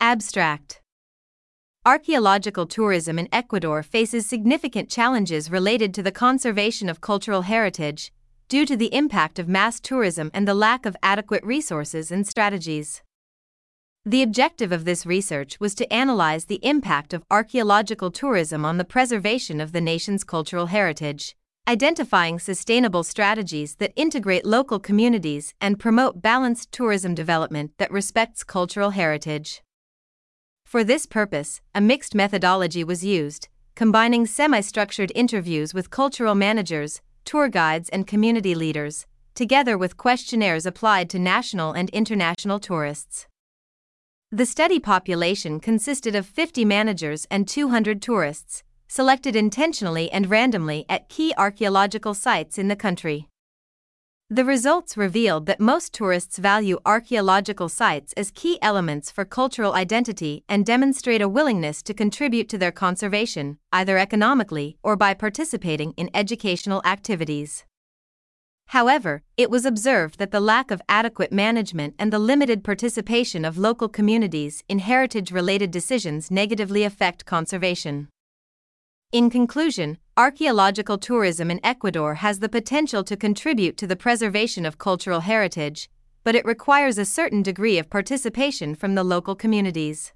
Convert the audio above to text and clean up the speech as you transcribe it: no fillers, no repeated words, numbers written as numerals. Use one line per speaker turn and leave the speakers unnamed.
Abstract. Archaeological tourism in Ecuador faces significant challenges related to the conservation of cultural heritage, due to the impact of mass tourism and the lack of adequate resources and strategies. The objective of this research was to analyze the impact of archaeological tourism on the preservation of the nation's cultural heritage, identifying sustainable strategies that integrate local communities and promote balanced tourism development that respects cultural heritage. For this purpose, a mixed methodology was used, combining semi-structured interviews with cultural managers, tour guides, and community leaders, together with questionnaires applied to national and international tourists. The study population consisted of 50 managers and 200 tourists, selected intentionally and randomly at key archaeological sites in the country. The results revealed that most tourists value archaeological sites as key elements for cultural identity and demonstrate a willingness to contribute to their conservation, either economically or by participating in educational activities. However, it was observed that the lack of adequate management and the limited participation of local communities in heritage-related decisions negatively affect conservation. In conclusion, archaeological tourism in Ecuador has the potential to contribute to the preservation of cultural heritage, but it requires a certain degree of participation from the local communities.